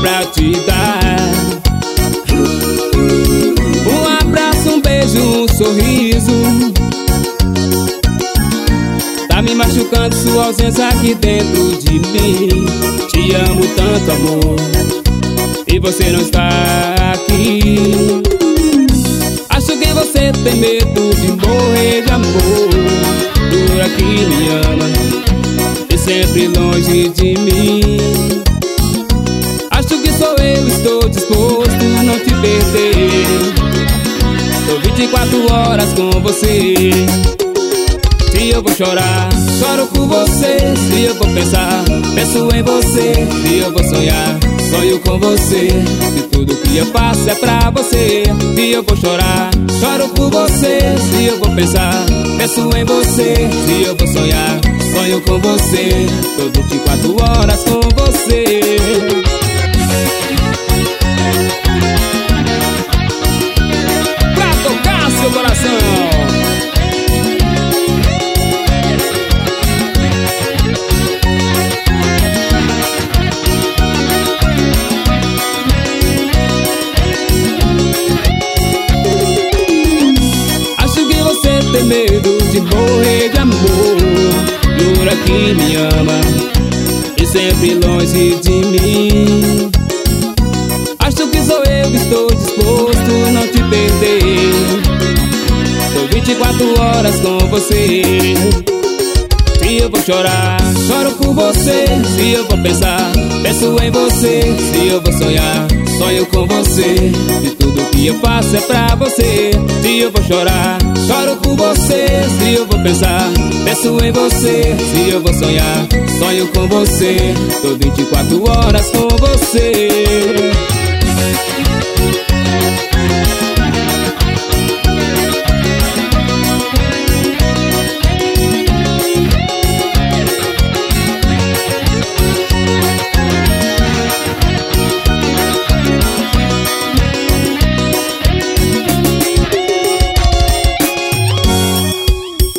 pra te dar. Um abraço, um beijo, um sorriso. Tá me machucando sua ausência aqui dentro de mim. Te amo tanto, amor, e você não está aqui. Acho que você tem medo de morrer de amor por aqui me ama e sempre longe de mim. Acho que só eu estou disposto a não te perder. Tô 24 horas com você. Se eu vou chorar, choro por você. Se eu vou pensar, penso em você. Se eu vou sonhar, sonho com você. E tudo que eu faço é pra você. Se eu vou chorar, choro por você. Se eu vou pensar, penso em você. Se eu vou sonhar, sonho com você. Tô 24 horas com você. Pra tocar seu coração. Tem medo de morrer de amor, jura que me ama e sempre longe de mim. Acho que sou eu que estou disposto a não te perder. Tô 24 horas com você. Se eu vou chorar, choro por você. Se eu vou pensar, penso em você. Se eu vou sonhar, sonho com você. E tudo que eu faço é pra você. Se eu vou chorar, choro por você. Se eu vou pensar, penso em você. Se eu vou sonhar, sonho com você. Tô 24 horas com você.